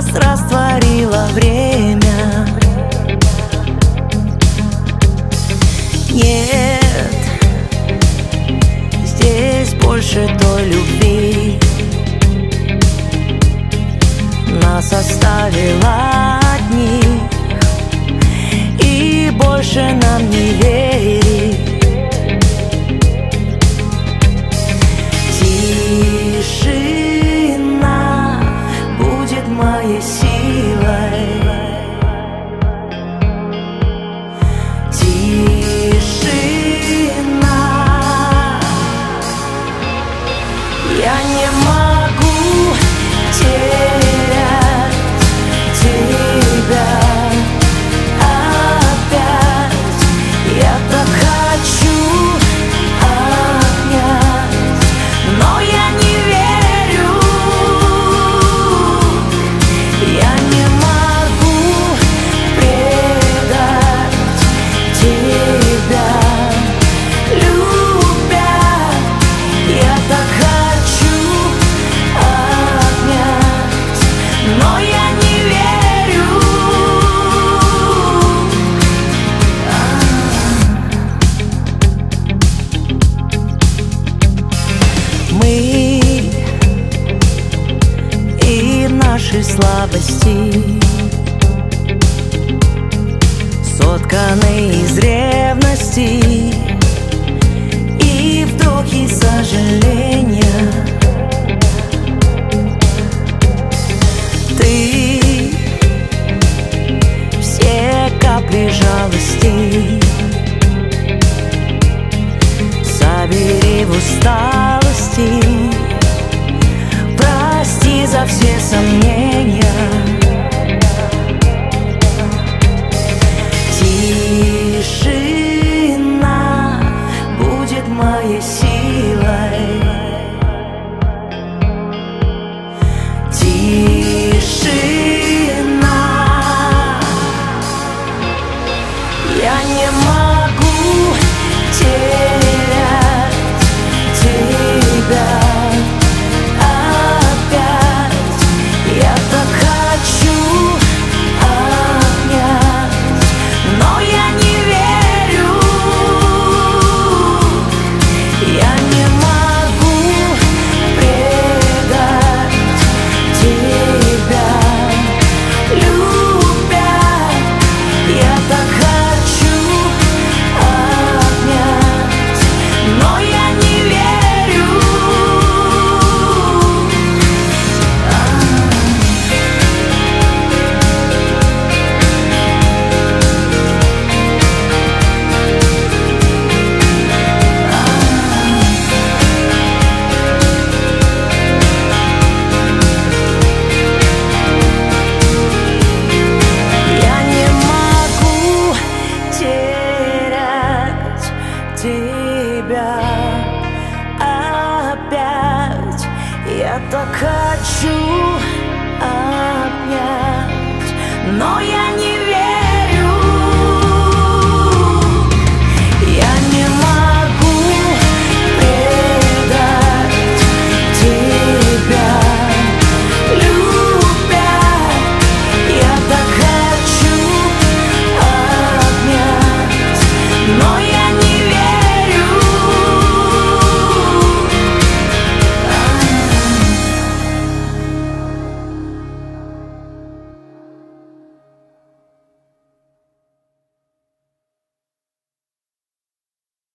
растворило время. Нет, здесь больше той любви. Нас оставила одних, и больше нам не верить. Тишина будет моей силой. Тишина. Я не могу терять тебя опять. Я так хочу обнять, но я не верю. Я не могу предать тебя, любя. Я так хочу обнять, но я не верю. Мы и наши слабости сотканы из ревности и вдохи сожаления. Ты все капли жалости собери в усталости. Прости за все сомнения. Тишина будет моей силой. Тишина. Я не могу терять тебя опять. Я так хочу обнять, но я не верю. Я не могу предать тебя, любя. Я так хочу обнять, но я не верю. Я не могу терять тебя опять. Я так хочу обнять, но я не